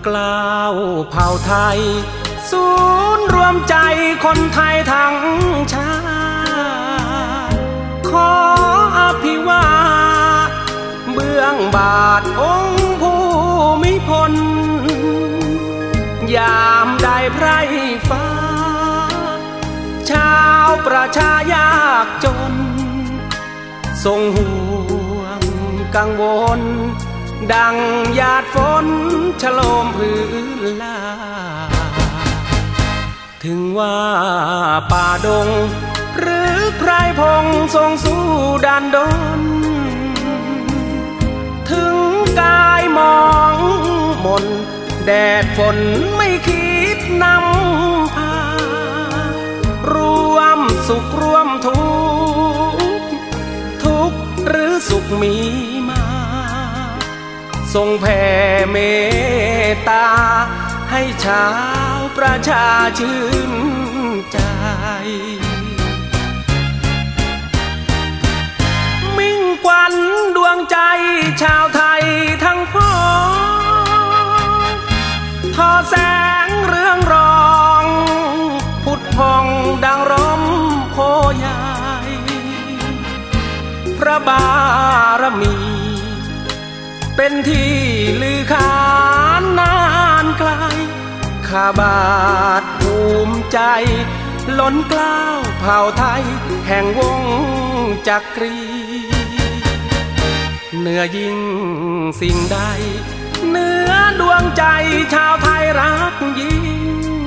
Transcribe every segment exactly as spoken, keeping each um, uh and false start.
กล้าวเผ่าไทยศูนย์รวมใจคนไทยทั้งชาติขออภิวาทเบื้องบาทองค์ภูมิพลยามได้ไพร่ฟ้าชาวประชายากจนทรงห่วงกังวลดังหยาดฝนฉโลมพื้นลาถึงว่าป่าดงหรือไพรพงทรงสู้ดันดนถึงกายมองมนแดดฝนไม่คิดนำพารวมสุขร่วมทุกข์ทุกข์หรือสุขมีมาทรงแผ่เมตตาให้ชาวประชาชื่นใจมิ่งขวัญดวงใจชาวไทยทั้งพ้องทอแสงเรืองรองพุทธพองดังร่มโพใหญ่พระบารมีเป็นที่ลือขานนานไกลข้าบาทภูมิใจล้นเกล้าเผ่าไทยแห่งวงจักรีเหนือยิ่งสิ่งใดเหนือดวงใจชาวไทยรักยิ่ง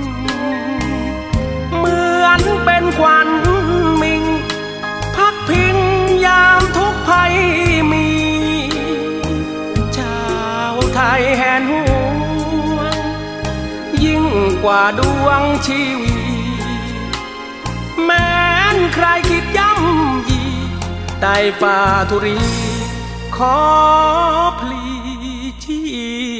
เหมือนเป็นขวัญมิ่งพักพิงยามทุกภัยมีชาวไทยแห่งห่วงยิ่งกว่าดวงชีวีแม้นใครคิดย่ำยีใต้ฝ่าธุรีขอพลีชี